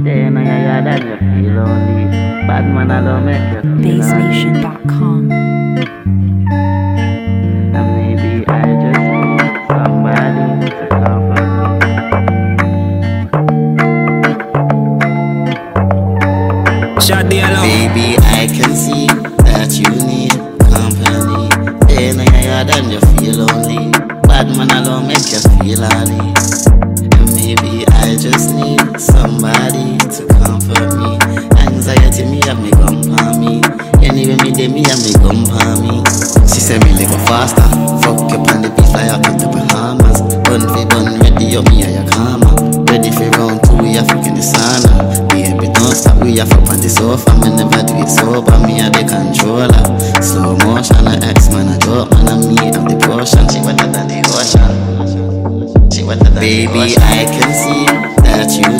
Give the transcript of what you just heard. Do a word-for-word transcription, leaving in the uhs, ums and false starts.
Staying on your yard and you feel lonely. Bad man alone make you feel bass lonely. nation dot com. And maybe I just need somebody to comfort me. Shady alone. Baby, I can see that you need company. Staying on your yard and you feel lonely. Bad man alone make you feel lonely. And maybe I just need somebody to comfort me. Anxiety me have me come on me. Anyway me day me have me come on me. She said me live faster. Fuck you on the beach fly up to the Bahamas. Bun fi bun ready up me and your karma. Ready for round two we have fucking the sauna. Baby don't stop we have up on the sofa. Me never do it sober me and the controller. Slow motion I X man I drop man and me have the portion. She wetter than the ocean. She wetter than the ocean. Baby I can see that you